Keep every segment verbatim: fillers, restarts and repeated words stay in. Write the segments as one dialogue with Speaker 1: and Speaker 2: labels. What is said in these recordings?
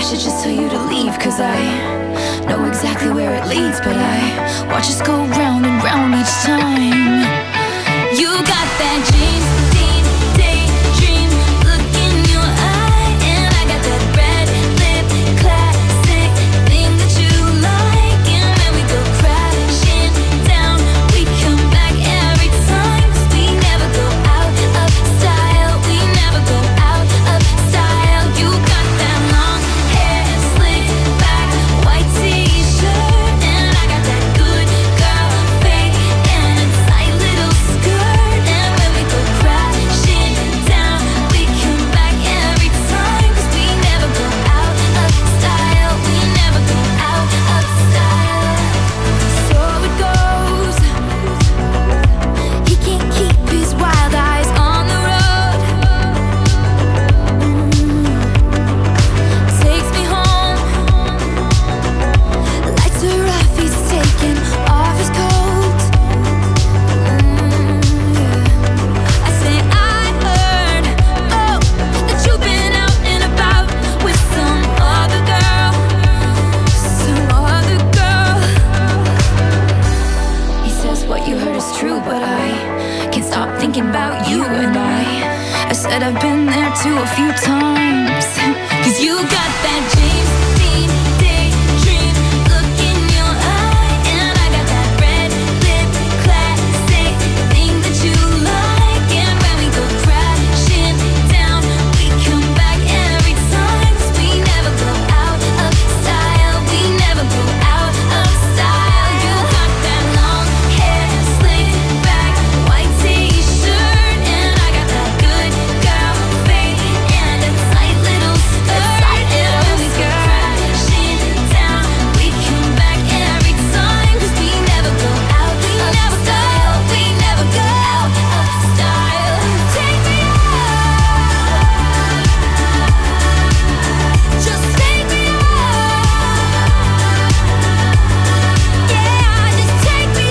Speaker 1: should just tell you to leave, cause I know exactly where it leads, but I watch us go round and round each time. You got that dream, dream, daydream look in your eye, and I got that red lip classic thing that you like. And when we go crashing down, we come back every time, cause we never go out of style, we never go out of style. You got that long hair slicked back, white t-shirt, and I got that good girl fake and a tight little skirt. And when we go crashing down, we come back every time, cause we never go out of style, we never go out of style. So it goes, he can't keep his wild eyes on the road. Mm. Takes me home, lights are off, he's taking off his coat. Mm, yeah. I say I heard, oh, that you've been out and about with some other girl, some other girl. He says what you heard is true, but I can't stop thinking about you. And I, I said I've been there too a few times, cause you got that James Dean daydream look in your eye, and I got that red lip classic thing that you like. And when we go crashing down, we come back every time, cause we never go out of style, we never go out of style. You got that long hair slicked back, white t-shirt, and I got that good girl fake and a tight little skirt. And when we go crashing down, we come back every time, cause we never go out of style, we never go out of style. Take me out, just take me out, yeah, just take me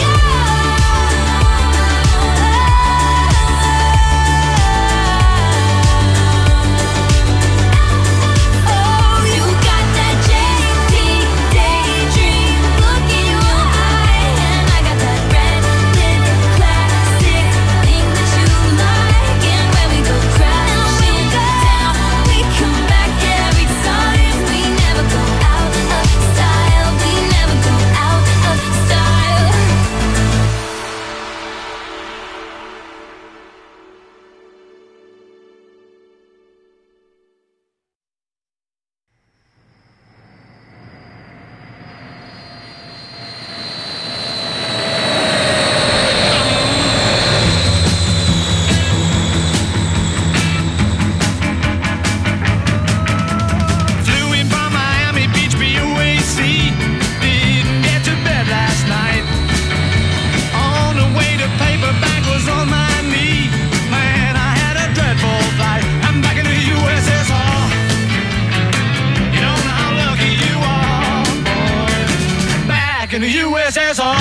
Speaker 1: out. Oh, you got that J T daydream look in your eye, and I got that red lip classic thing that you like. And when we go crashing down, we come back every time, we never go out of style, we never go out of style.
Speaker 2: Flew in from Miami Beach, B U A C. Didn't get to bed last night. On the way to paperback was on my knee. Man, I had a dreadful flight. I'm back in the U S S R. You don't know how lucky you are, boy. Back in the U S S R.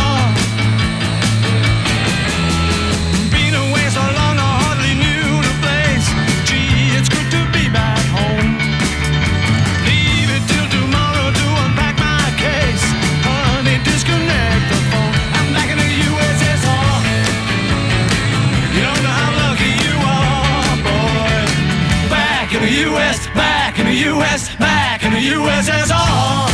Speaker 2: Been away so long, I hardly knew the place. Gee, it's good to be back home. Leave it till tomorrow to unpack my case. Honey, disconnect the phone. I'm back in the U S S R. You don't know how lucky you are, boy. Back in the U S, back in the U S, back in the U S S R.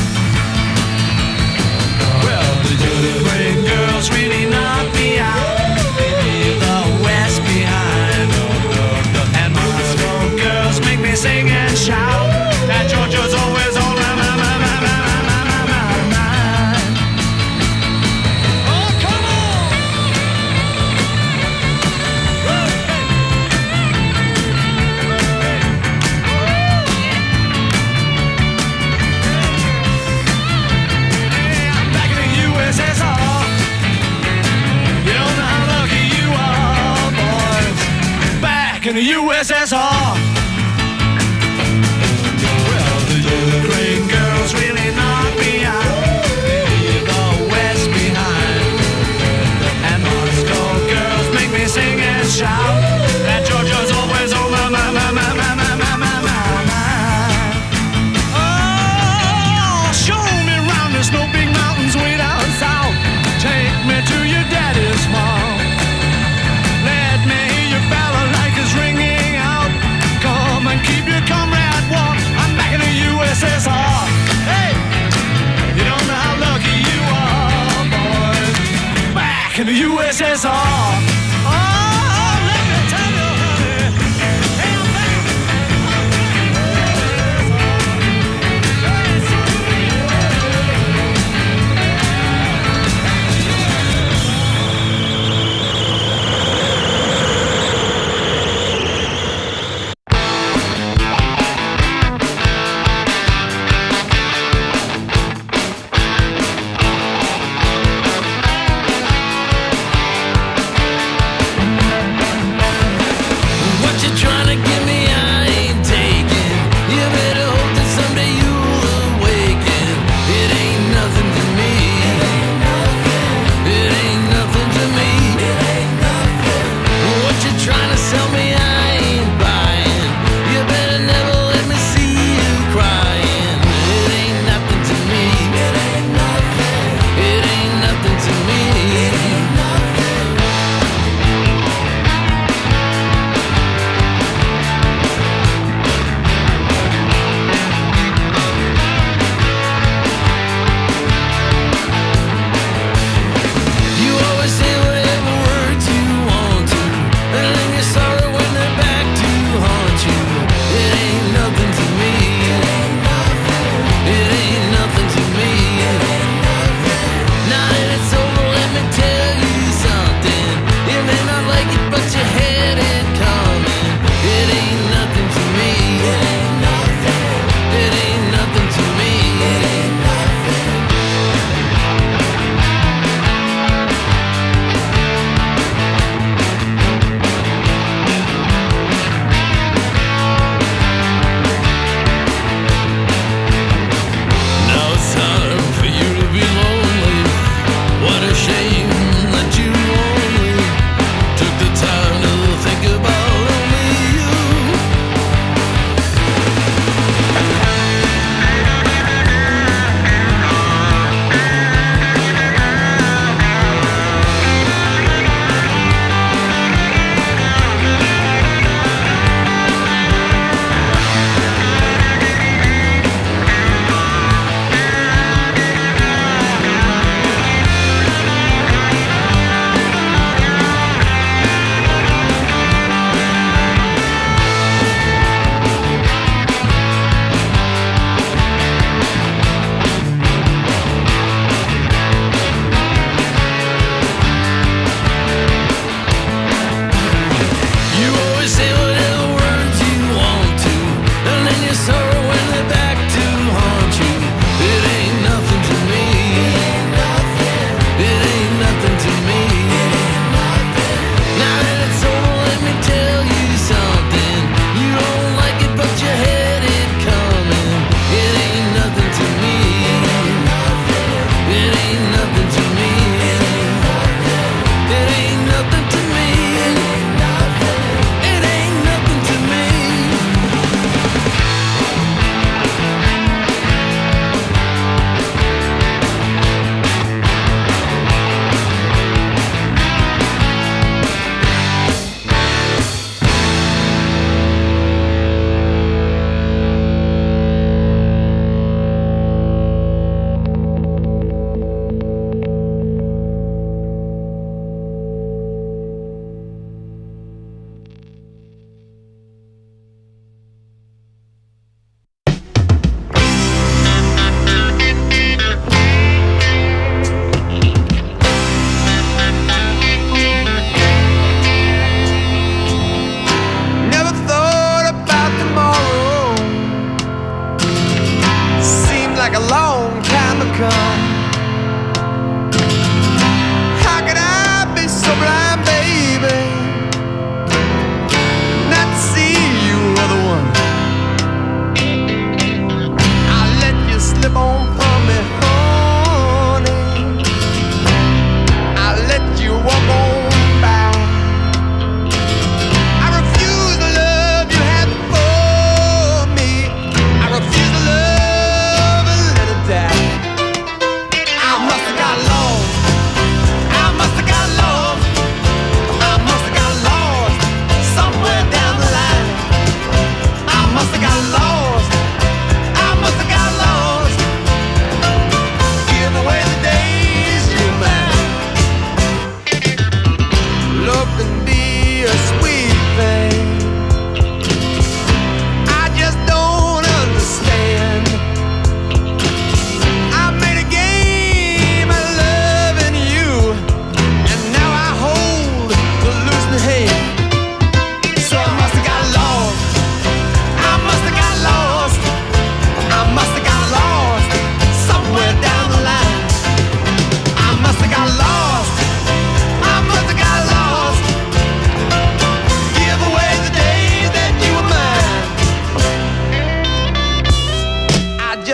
Speaker 2: Well, the great girls really knock me out. Leave the West behind. And Moscow girls make me sing and shout. And Georgia's always on my, my, my, my, my, my, my, my, my mind. Oh, come on! Hey, I'm back in the U S S R. You don't know how lucky you are, boys. Back in the U S S R. Well, the great girls really knock me out. Leave the West behind. And Moscow girls make me sing and shout. And Georgia's always on my, my, my, my, my, my, my, my, my, my. Oh! back in the U S S R. Oh, let me tell you, honey. Hey, I'm back.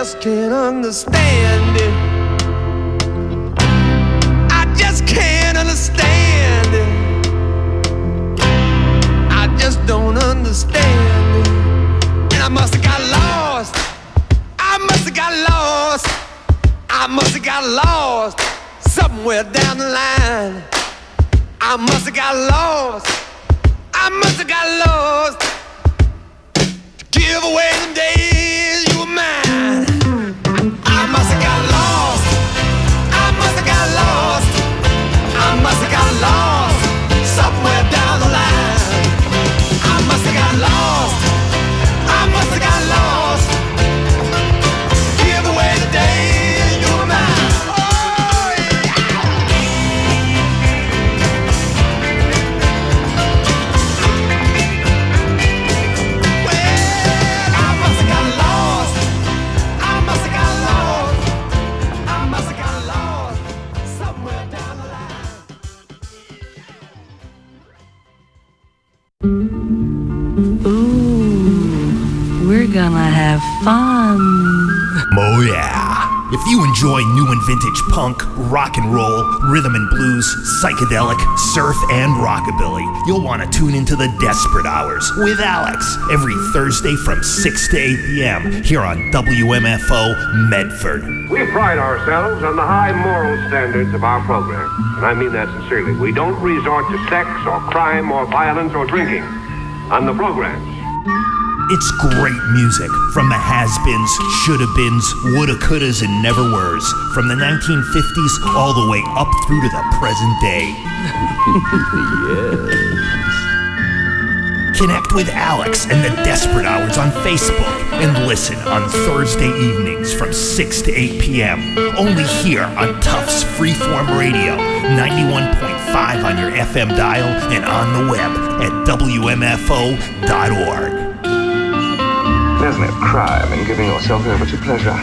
Speaker 2: just can't understand it. I just can't understand it. I just don't understand it. And I must have got lost. I must have got lost. I must have got lost somewhere down the line. I must have got lost. I must have got lost. Give away the days you were mine. I must have got lost. I must have got lost. I must have got lost somewhere down the line. I must have got lost. I must have got lost. Give away the days you were mine. Oh yeah. Well, I must have got lost. I must have got lost. I must have got lost somewhere down the line.
Speaker 3: Ooh, we're gonna have fun.
Speaker 4: Oh yeah. If you enjoy new and vintage punk, rock and roll, rhythm and blues, psychedelic, surf, and rockabilly, you'll want to tune into the Desperate Hours with Alex every Thursday from six to eight p.m. here on W M F O Medford.
Speaker 5: We pride ourselves on the high moral standards of our program, and I mean that sincerely. We don't resort to sex or crime or violence or drinking on the programs.
Speaker 4: It's great music from the has-beens, shoulda-beens, woulda-couldas, and never-weres, from the nineteen fifties all the way up through to the present day. Yes. Connect with Alex and the Desperate Hours on Facebook and listen on Thursday evenings from six to eight p.m. only here on Tufts Freeform Radio, ninety-one point five on your F M dial and on the web at W M F O dot org.
Speaker 5: There's no crime in giving yourself over to pleasure.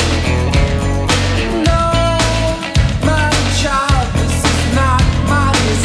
Speaker 6: No, my child, this is not my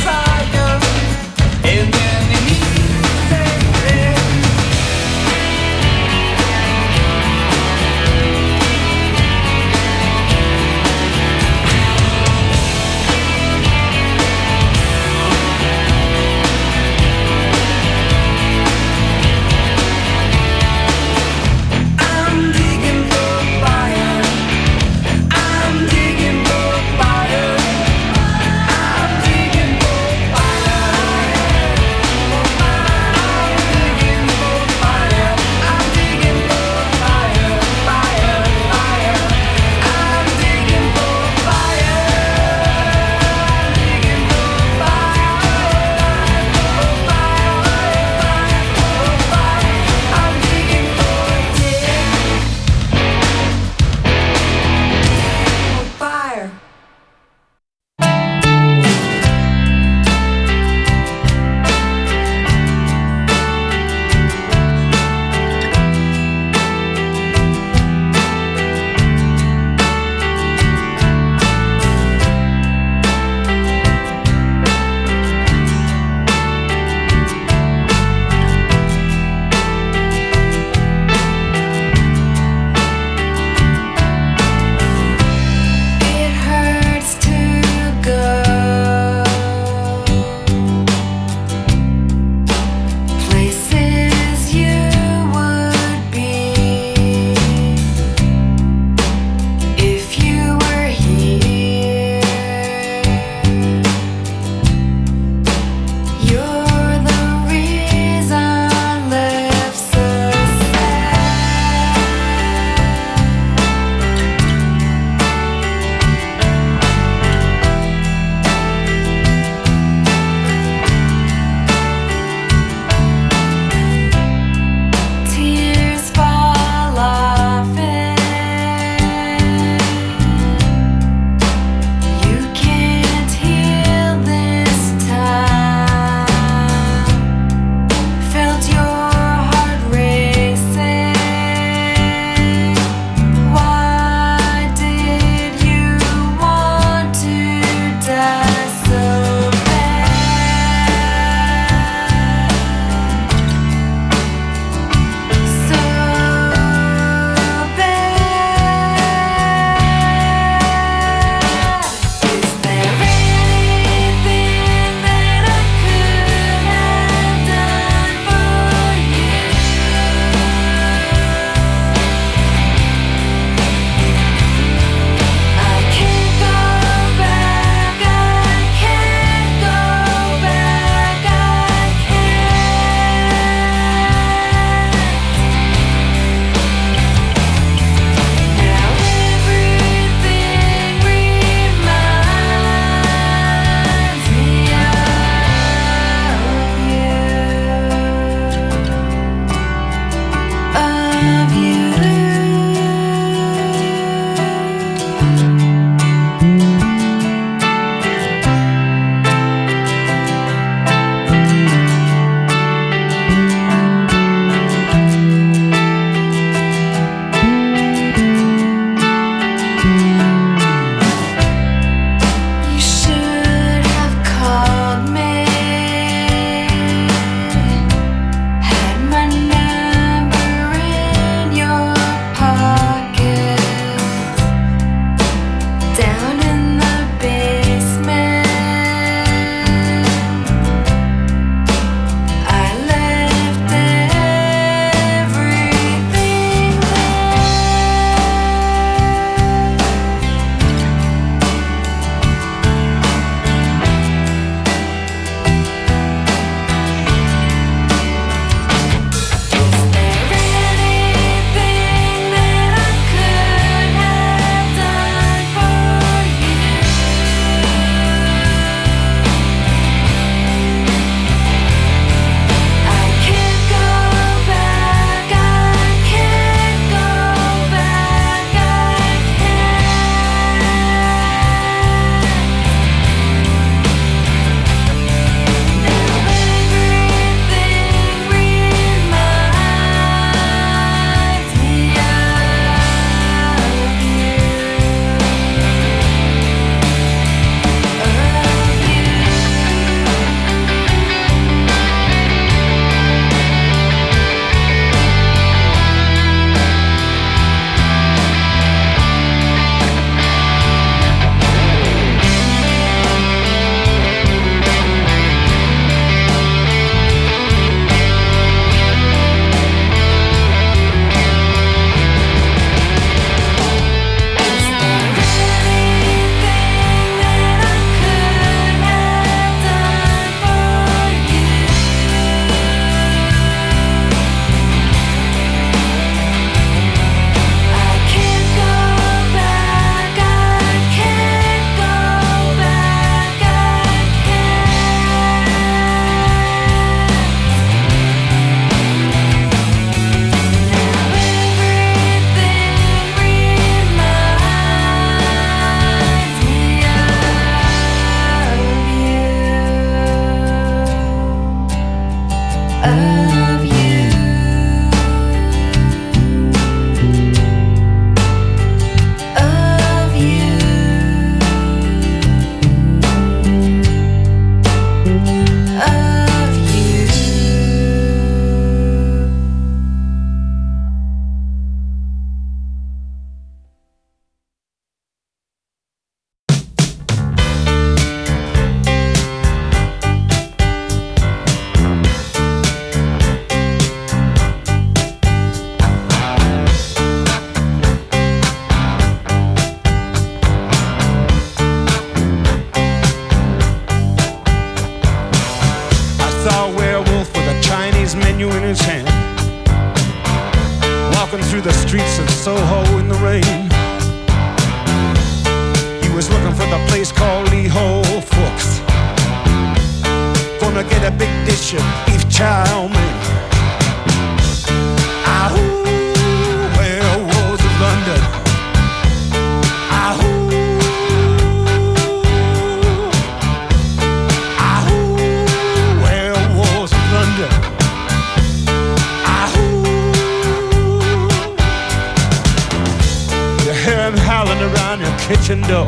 Speaker 2: hear him howling around your kitchen door.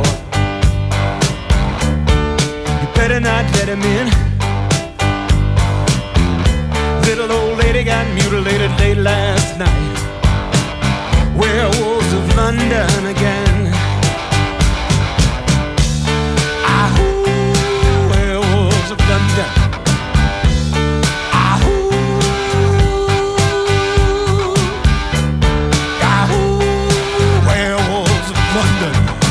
Speaker 2: You better not let him in. Little old lady got mutilated late last night. Werewolves of London again. Ahoo, werewolves of London. Ahoo, ahoo, werewolves of London.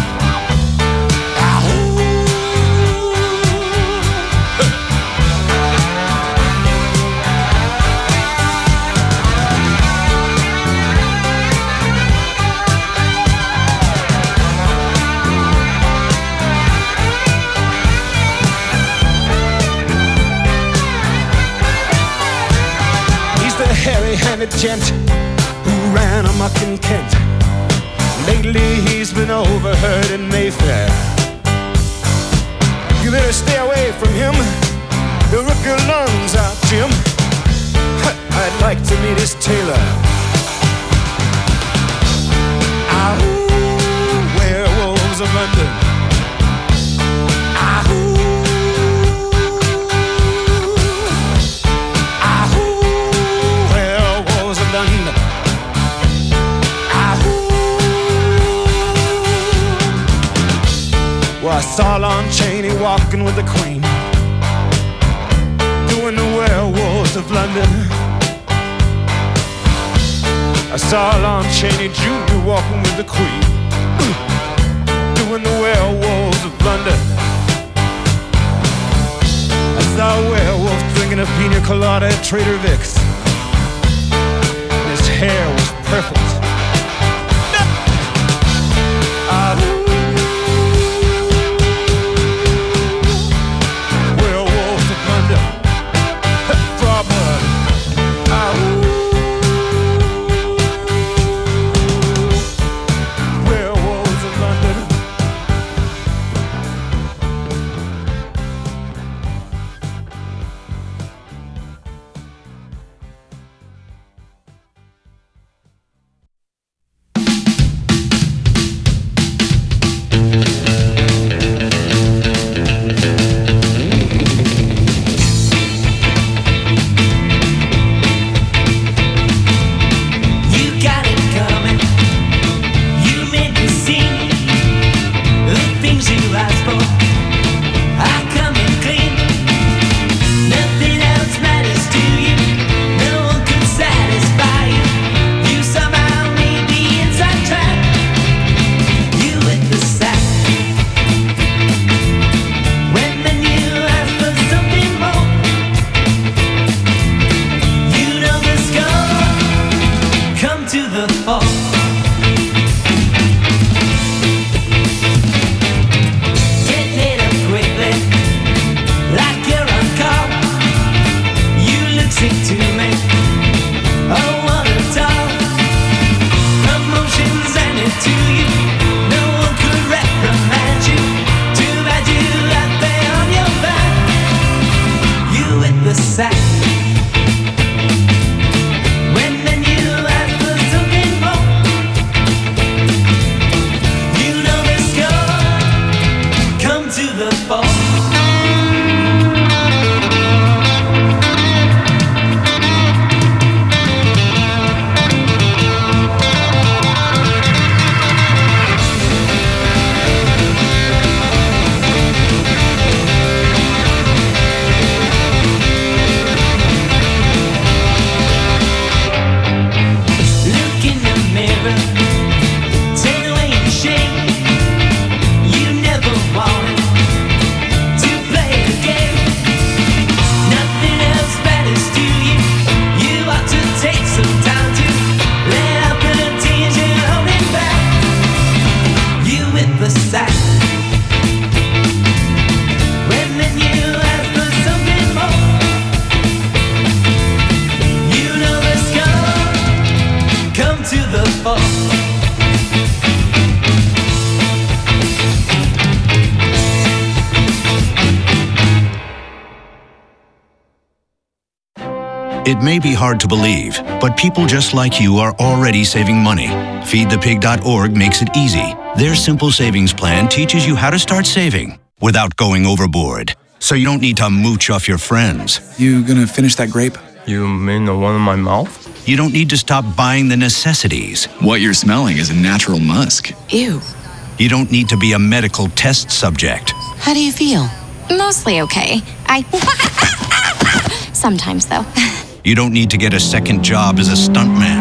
Speaker 2: Hairy-handed gent who ran amok in Kent. Lately he's been overheard in Mayfair. You better stay away from him. He'll rip your lungs out, Jim. I'd like to meet his tailor. Ahoo, werewolves of London. Ahoo. Well, I saw Lon Chaney walking with the Queen, doing the werewolves of London. I saw Lon Chaney Junior walking with the Queen, doing the werewolves of London. I saw a werewolf drinking a pina colada at Trader Vic's. His hair was perfect. Uh,
Speaker 6: It may be hard to believe, but people just like you are already saving money. feed the pig dot org makes it easy. Their simple savings plan teaches you how to start saving without going overboard. So you don't need to mooch off your friends.
Speaker 7: You gonna finish that grape?
Speaker 8: You mean the one in my mouth?
Speaker 6: You don't need to stop buying the necessities.
Speaker 7: What you're smelling is a natural musk.
Speaker 9: Ew.
Speaker 6: You don't need to be a medical test subject.
Speaker 9: How do you feel?
Speaker 10: Mostly okay. I... Sometimes, though.
Speaker 6: You don't need to get a second job as a stuntman.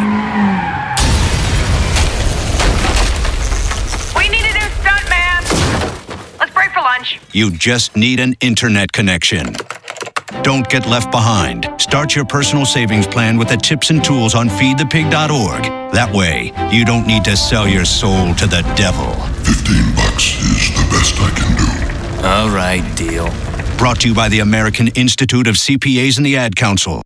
Speaker 11: We need a new stuntman. Let's break for lunch.
Speaker 6: You just need an internet connection. Don't get left behind. Start your personal savings plan with the tips and tools on feed the pig dot org. That way, you don't need to sell your soul to the devil.
Speaker 12: Fifteen bucks is the best I can do.
Speaker 8: All right, deal.
Speaker 6: Brought to you by the American Institute of C P As and the Ad Council.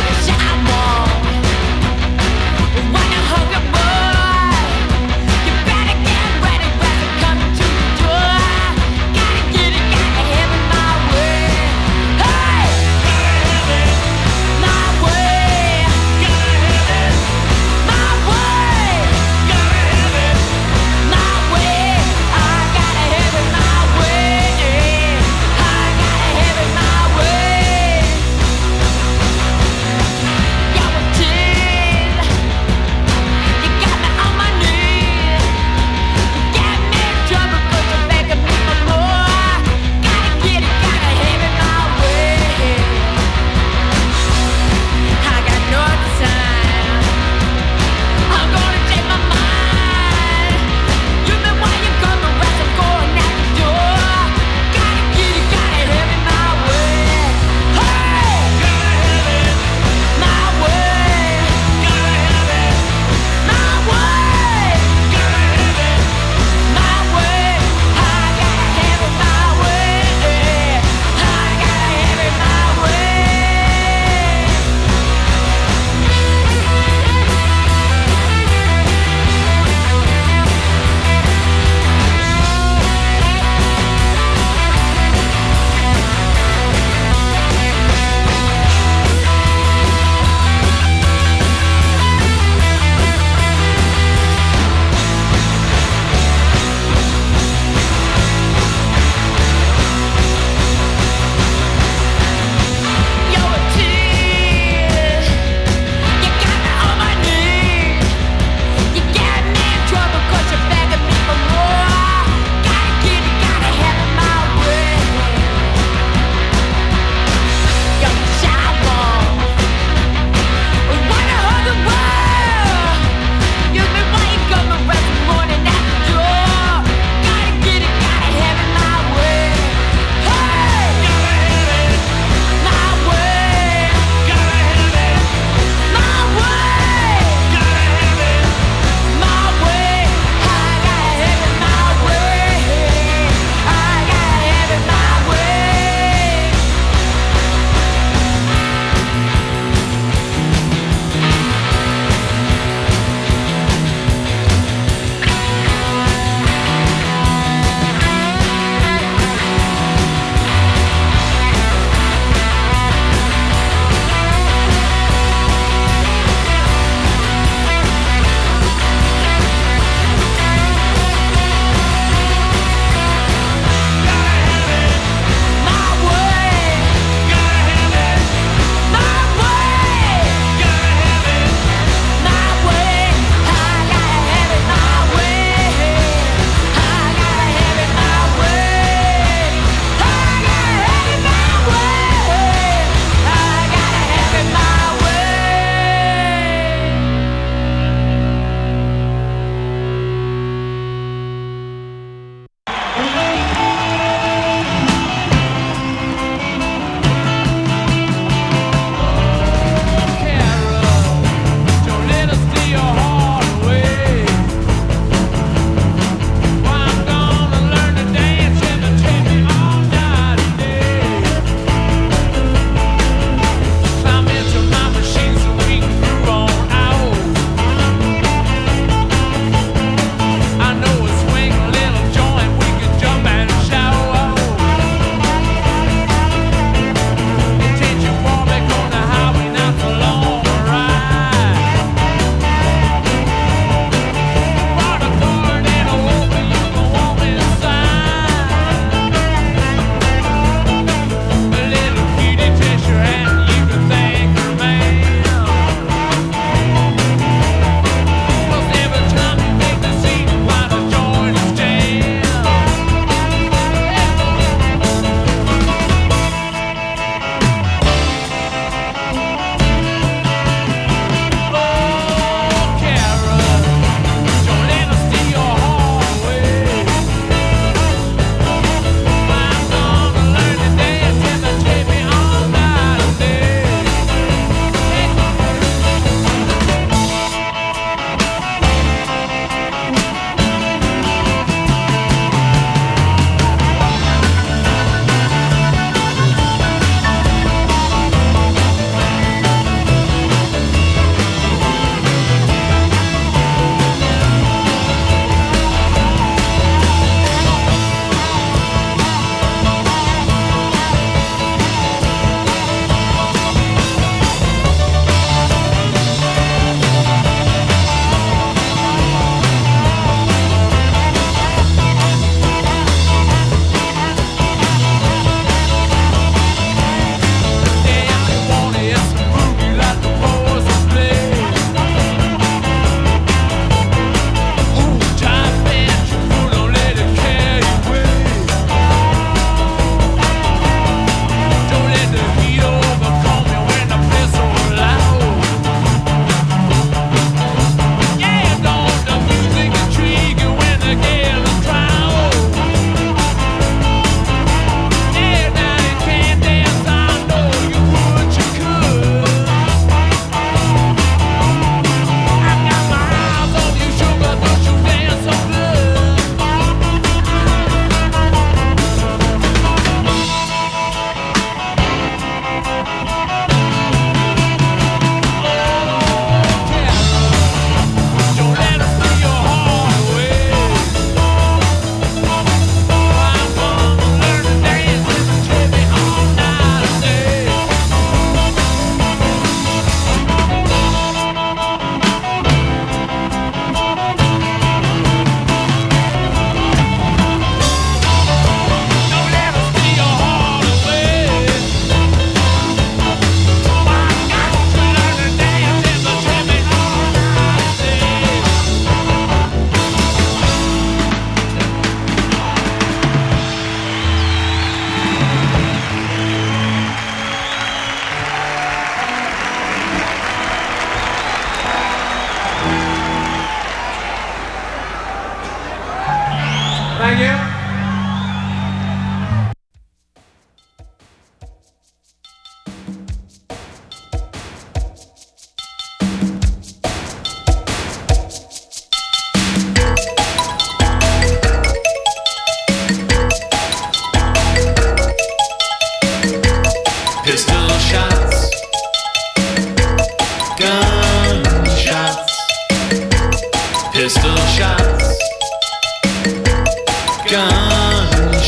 Speaker 1: You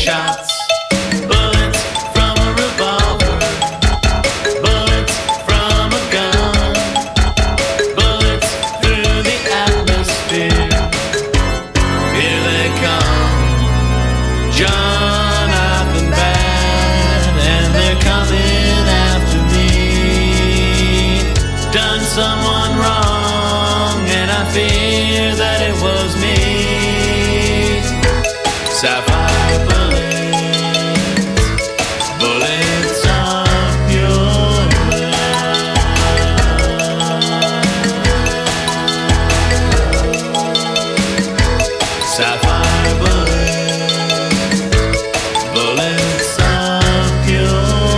Speaker 9: shots. Bullets from a revolver. Bullets from a gun. Bullets through the atmosphere. Here they come. Jonathan Bad, and they're coming after me. Done someone wrong, and I fear that it was me. Sapphire bullets, bullets of pure love. Sapphire bullets, bullets of pure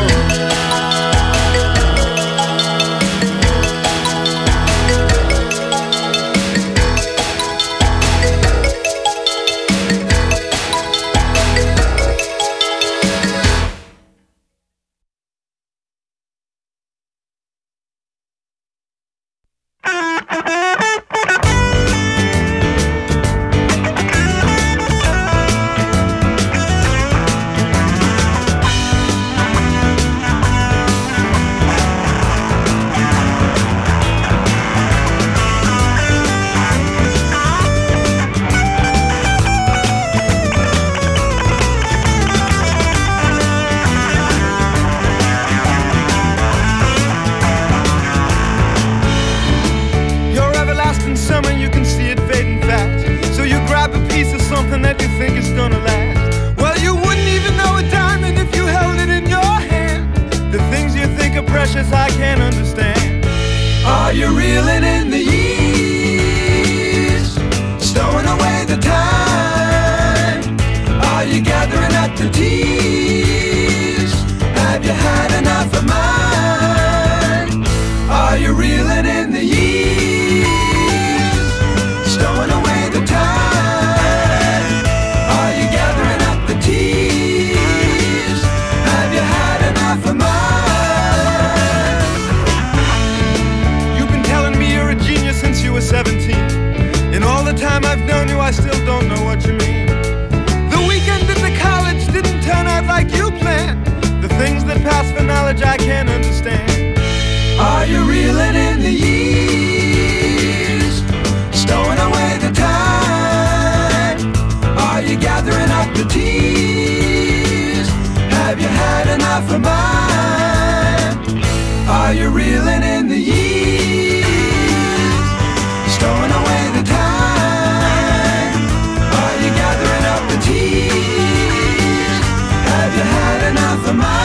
Speaker 2: Your everlasting summer, you can see it fading fast. So you grab a piece of something that you think is gonna last. Well, you wouldn't even know a diamond if you held it in your hand. The things you think are precious, I can't understand. Are you reeling in the years, stowing away the time? Are you gathering up the tears? Have you had enough of mine? Are you reeling in the years, stowing away the time? Are you gathering up the tears? Have you had enough of mine? You've been telling me you're a genius since you were seventeen. In all the time I've known you, I still don't know what you mean. The weekend at the college didn't turn out like you planned. The things that pass for knowledge I can't understand. Are you reeling in the years, stowing away the time? Are you gathering up the tears? Have you had enough of mine? Are you reeling in the years, stowing away the time? Are you gathering up the tears? Have you had enough of mine?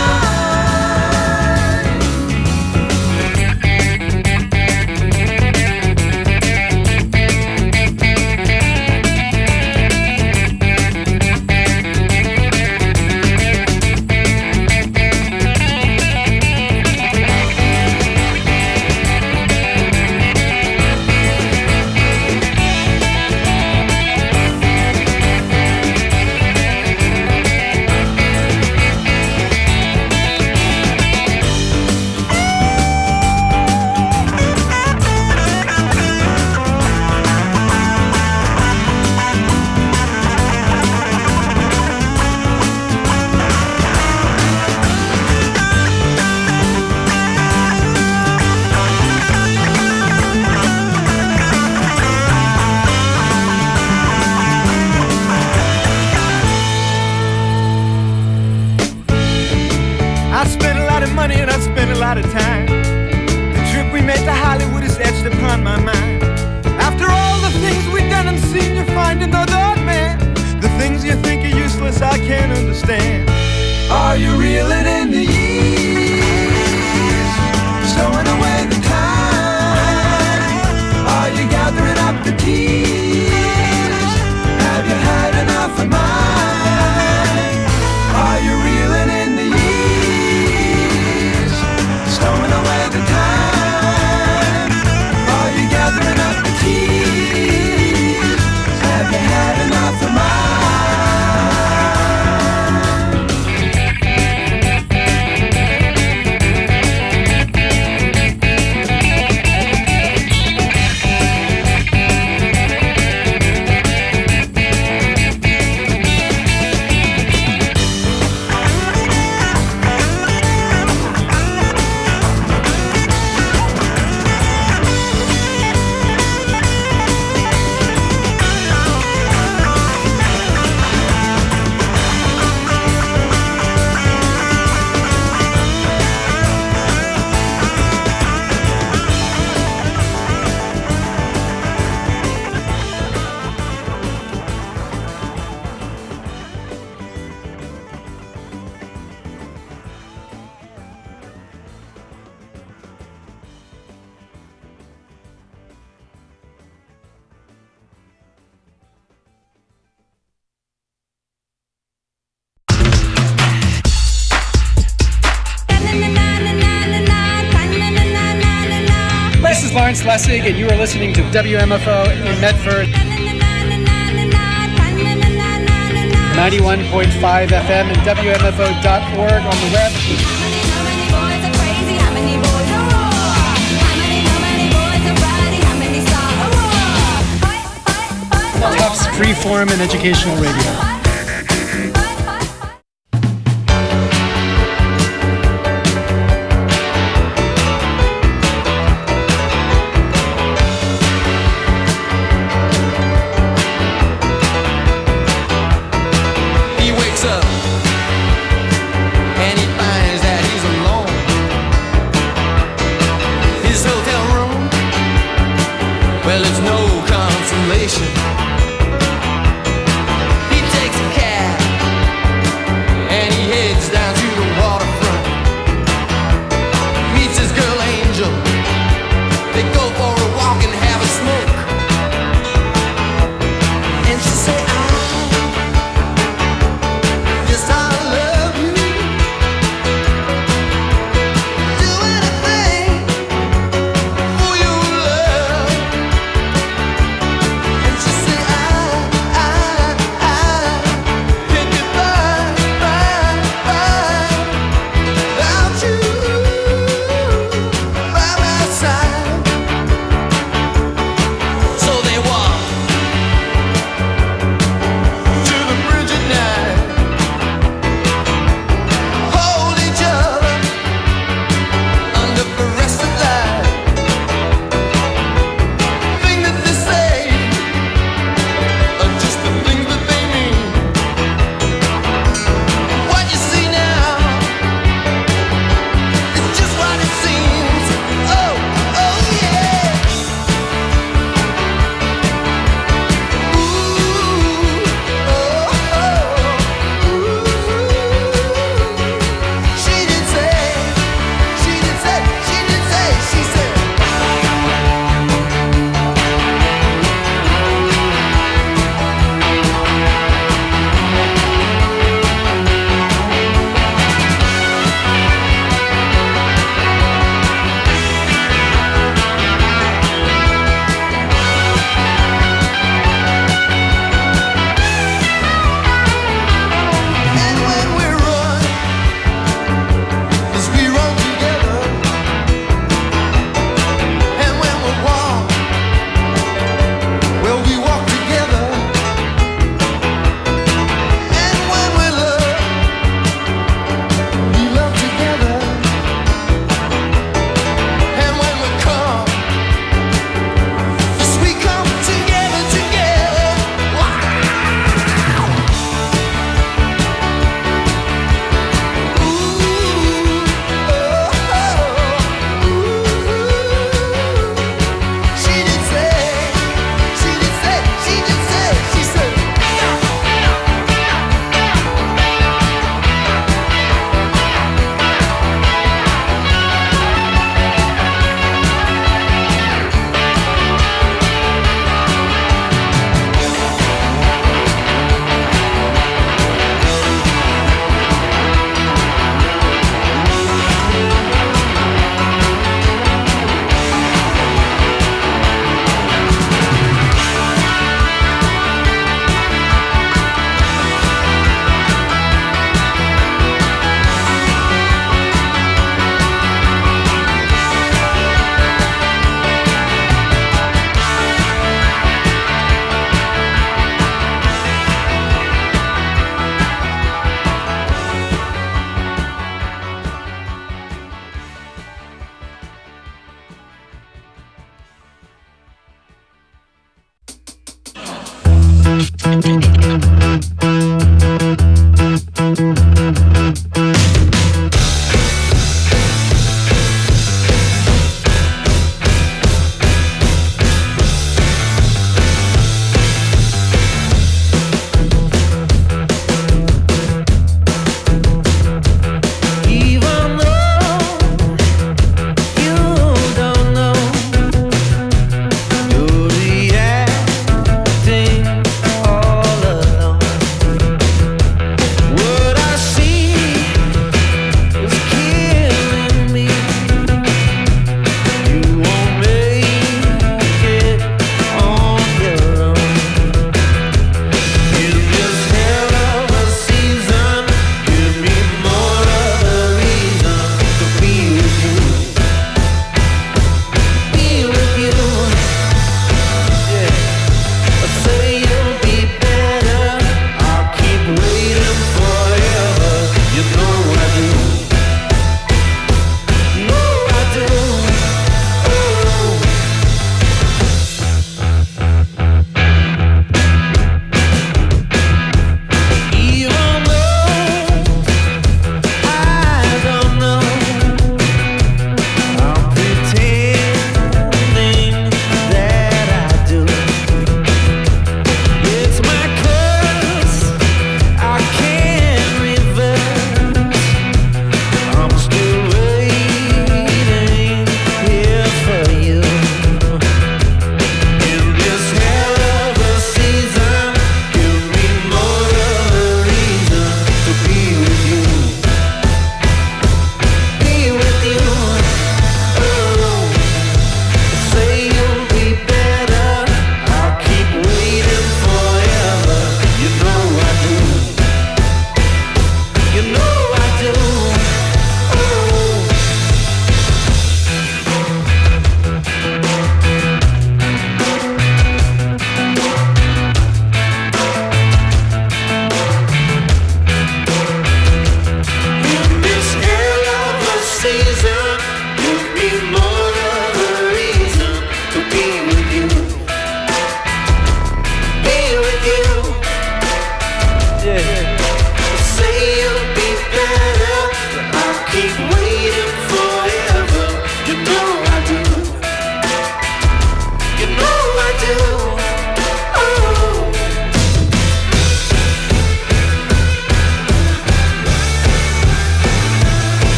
Speaker 2: I spent a lot of money and I spent a lot of time. The trip we made to Hollywood is etched upon my mind. After all the things we've done and seen, you find another man. The things you think are useless, I can't understand. Are you reeling in the years, stowing away the time? Are you gathering up the tears? Have you had enough of mine? Are you reeling in the years, stowing away the time? Are you gathering up the tears? Have you had enough of mine?
Speaker 13: Lawrence Lessig, and you are listening to W M F O in Medford. ninety-one point five F M and W M F O dot org on the web. Tufts Freeform and Educational Radio.
Speaker 14: All alone.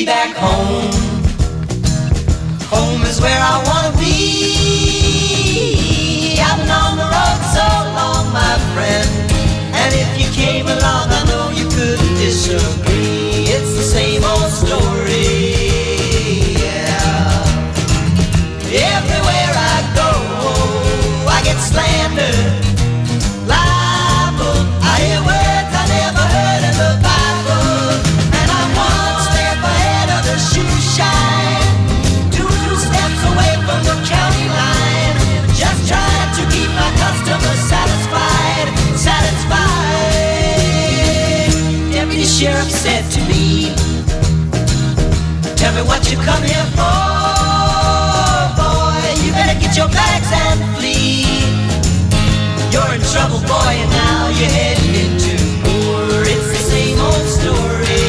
Speaker 14: me back home. Home is where I wanna be. I've been on the road so long, my friend, and if you came along, I know you couldn't disagree. It's the same old story, yeah. Everywhere I go, I get slandered, libeled. I hear words I never heard in the Bible, and I'm one step ahead of the shoe shine, two steps away from the county line, just trying to keep my customers satisfied, satisfied. Deputy Sheriff said to me, tell me what you come here for, boy. You better get your bags and flee. You're in trouble, boy, and now you're heading into war. It's the same old story.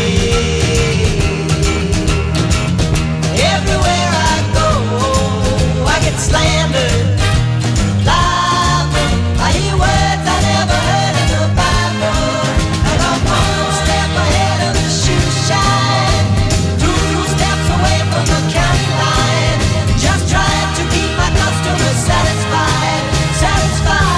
Speaker 14: Everywhere I go, I get slandered, libeled. I hear words I never heard in the Bible, and I'm one step ahead of the shoe shine, two steps away from the county line, just trying to keep my customers satisfied, satisfied.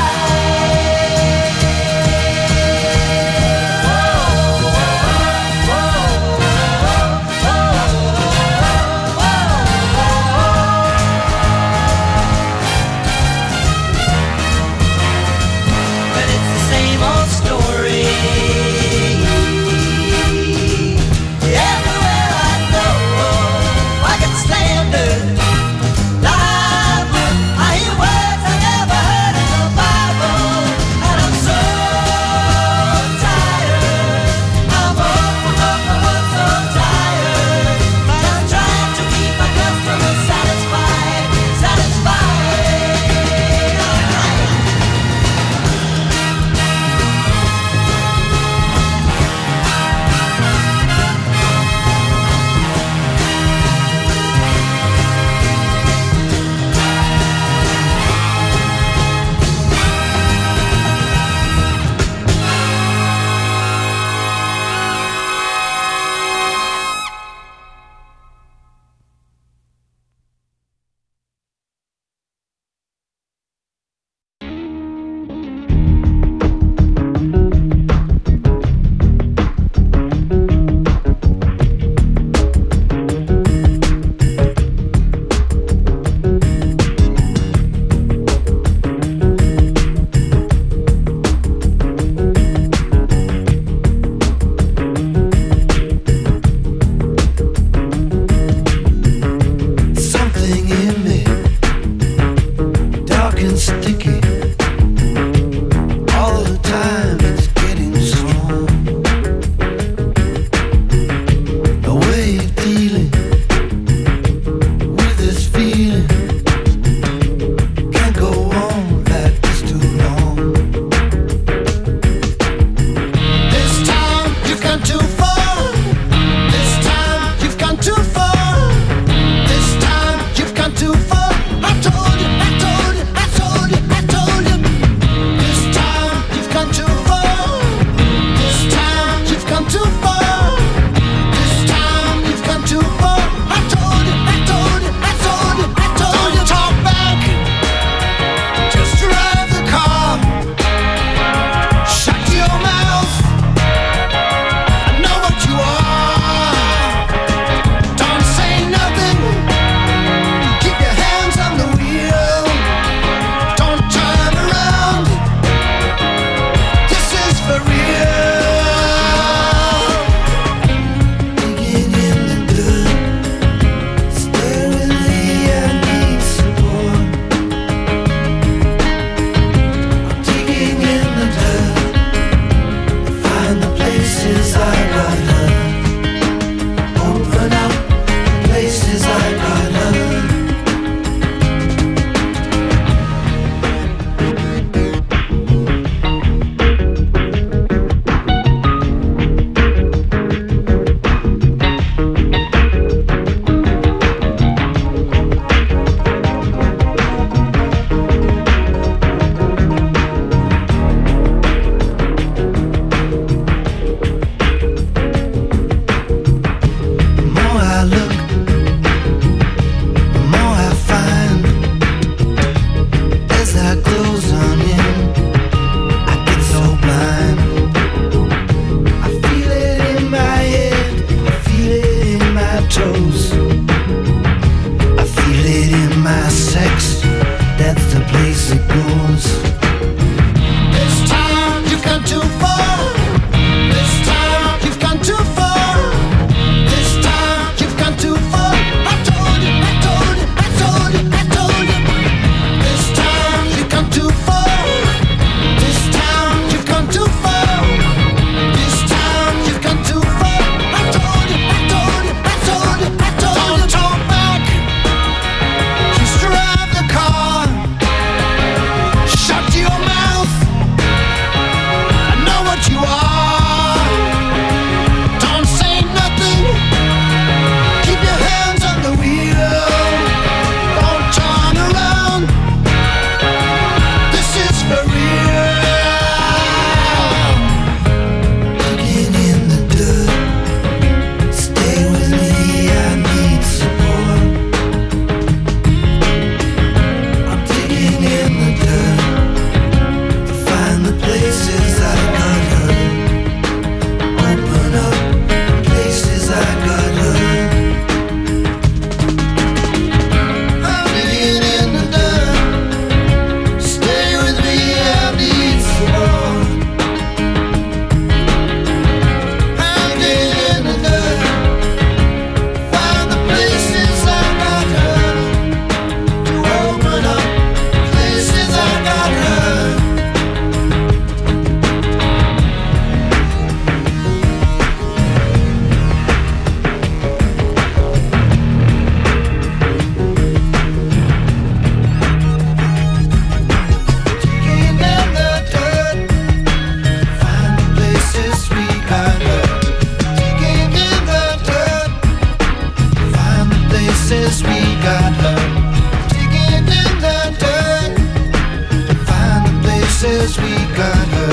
Speaker 15: got her.